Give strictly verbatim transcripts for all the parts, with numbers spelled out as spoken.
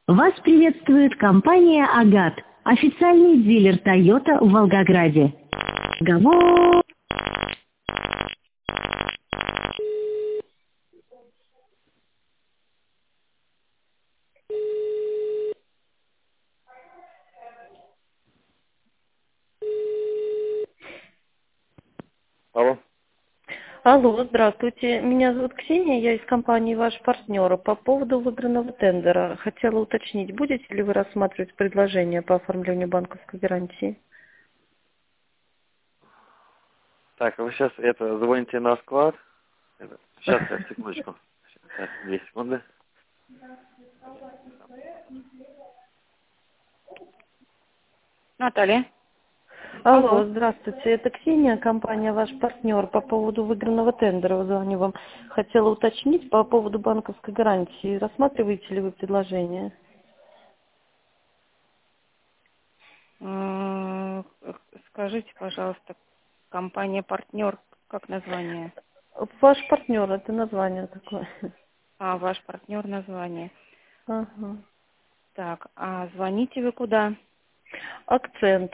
Вас приветствует компания «Агат», официальный дилер «Тойота» в Волгограде. Разговор. Алло. Алло, здравствуйте. Меня зовут Ксения, я из компании «Ваш партнер». По поводу выигранного тендера хотела уточнить, будете ли вы рассматривать предложение по оформлению банковской гарантии? Так, вы сейчас это звоните на склад. Это, сейчас, сейчас, секундочку. Сейчас, две секунды. Наталья. Алло, Алло. здравствуйте. Это Ксения, компания «Ваш партнер». По поводу выигранного тендера звоню вам. Хотела уточнить по поводу банковской гарантии. Рассматриваете ли вы предложение? М, Скажите, пожалуйста, компания партнер, как название? Ваш партнер, это название такое. А, ваш партнер название. Ага. Так, а звоните вы куда? Акцент.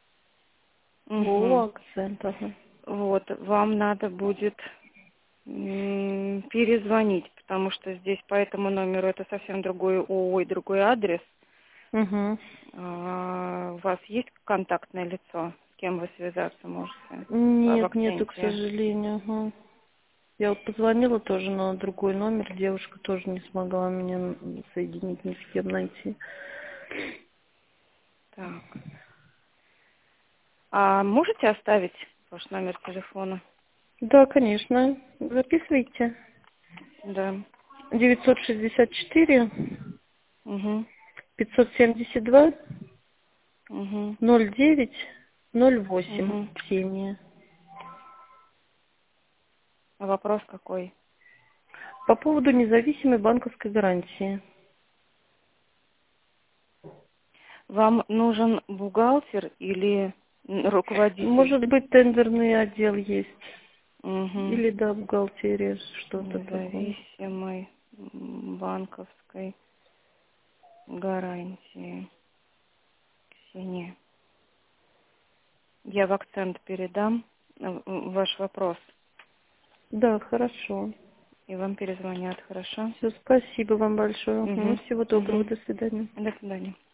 О, Угу. акцент, ага. Вот, вам надо будет м, перезвонить, потому что здесь по этому номеру это совсем другой ООО и другой адрес. Угу. А, у вас есть контактное лицо, с кем вы связаться можете в Нет, нету, к акценте? сожалению. Ага. Я вот позвонила тоже на другой номер, девушка тоже не смогла меня соединить, ни с кем найти. Так. А можете оставить ваш номер телефона? Да, конечно. Записывайте. Да. девятьсот шестьдесят четыре Угу. пятьсот семьдесят два Угу. ноль девять ноль восемь. Угу. Ксения. А вопрос какой? По поводу независимой банковской гарантии. Вам нужен бухгалтер или м, руководитель? Может быть, тендерный отдел есть. Угу. Или, да, бухгалтерия, что-то такое. Независимой м, банковской гарантии. Ксения. Я в акцент передам э, ваш вопрос, Да, хорошо. и вам перезвонят, хорошо? Все, спасибо вам большое. Мгм, Угу. всего доброго, Угу. до свидания. До свидания.